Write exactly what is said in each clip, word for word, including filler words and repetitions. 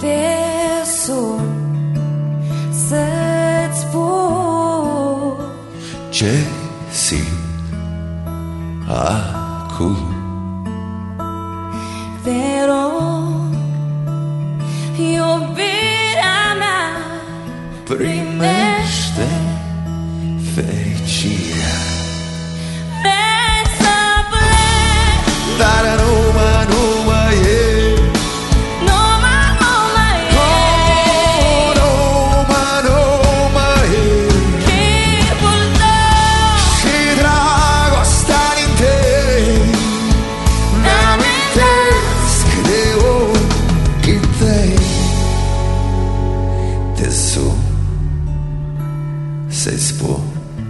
te sun să-ți spun ce simt acum. Te rog, iubirea mea, Primește fericirea. vrei să pleci, Dar nu mă, nu mă iei. nu mă, nu mă iei. Nu mă, nu mă iei. Chipul tău Și dragostea din tei mi-amintesc de ochii tăi. Te sun să-i spun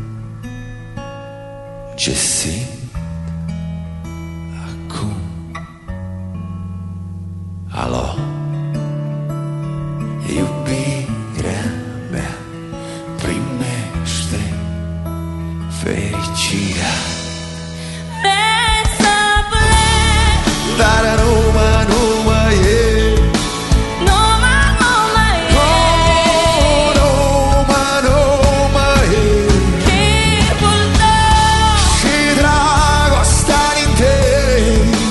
ce simt acum. Alo, iubirea mea, primește fericirea. vrei să pleci, Dar nu mă, nu mă iei. nu mă, nu mă iei. Nu mă, nu mă iei. Chipul tău Și dragostea din tei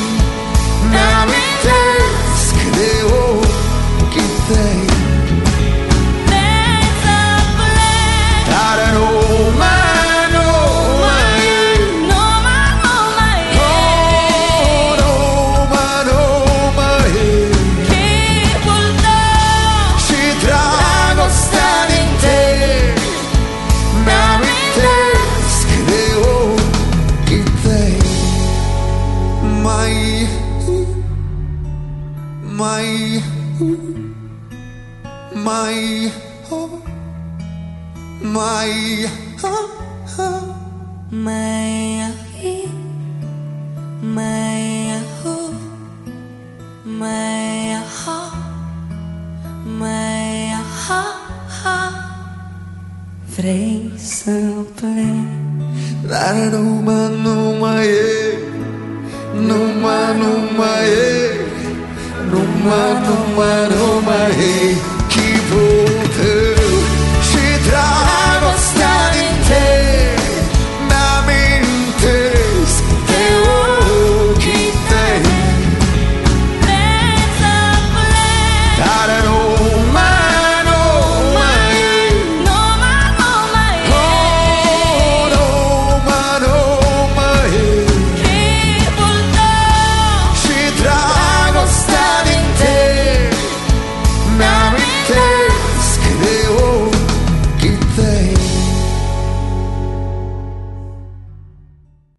mi-amintesc de ochii tăi. vrei să pleci, Dar nu mă, nu mă iei. nu mă, nu mă iei. Nu mă, nu mă iei. Chipul tău Și dragostea din tei mi-amintesc de ochii tăi. Mai, mai, mai, mai, mai, mai, mai, mai, vrei să pleci, dar nu mă, nu mă iei. Nu mă, nu mă iei. Nu mă, nu mă, nu mă iei.